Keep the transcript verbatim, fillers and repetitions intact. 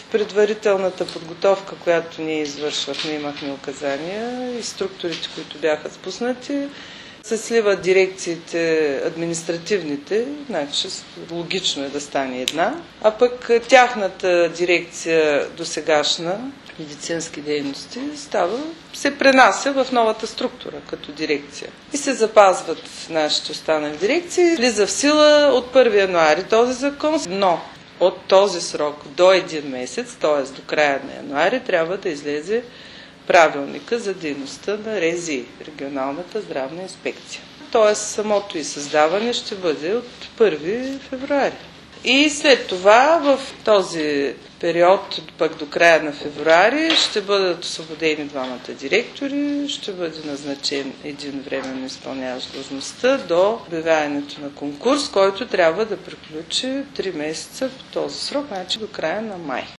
предварителната подготовка, която ние извършвахме, имахме указания и структурите, които бяха спуснати, се сливат дирекциите, административните, значи логично е да стане една, а пък тяхната дирекция досегашна, медицински дейности, става, се пренася в новата структура като дирекция. И се запазват нашите останали дирекции. Влиза в сила от първи януари този закон, но от този срок до един месец, т.е. до края на януари, трябва да излезе правилника за дейността на РЗИ, регионалната здравна инспекция. Т.е. самото и създаване ще бъде от първи февруари. И след това в този период, пък до края на февруари, ще бъдат освободени двамата директори, ще бъде назначен един временно изпълняващ длъжността до обявяването на конкурс, който трябва да приключи три месеца по този срок, значи до края на май.